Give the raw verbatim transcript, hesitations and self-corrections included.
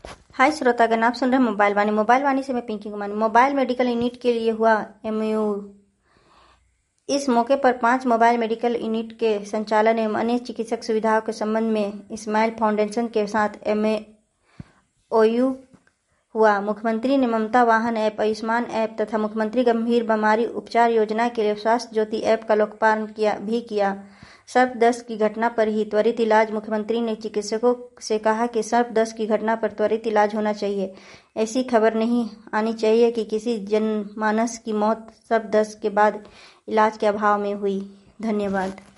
हाय श्रोतागण, आप सुन रहे हैं मोबाइल वाणी। मोबाइल वाणी से मैं Pinky Kumar. Mobile medical unit के लिए हुआ एमओयू। इस मौके पर पांच मोबाइल मेडिकल यूनिट के संचालन एवं अन्य चिकित्सक सुविधाओं के संबंध में इस्माइल फाउंडेशन के साथ एमओयू हुआ। मुख्यमंत्री ने ममता वाहन ऐप, आयुष्मान ऐप तथा मुख्यमंत्री गंभीर बीमारी उपचार योजना के लिए स्वास्थ्य ज्योति ऐप का लोकार्पण किया भी किया। सर्पदंश की घटना पर ही त्वरित इलाज। मुख्यमंत्री ने चिकित्सकों से कहा कि सर्पदंश की घटना पर त्वरित इलाज होना चाहिए। ऐसी खबर नहीं आनी चाहिए कि किसी जनमानस की मौत सर्पदंश के बाद इलाज के अभाव में हुई। धन्यवाद।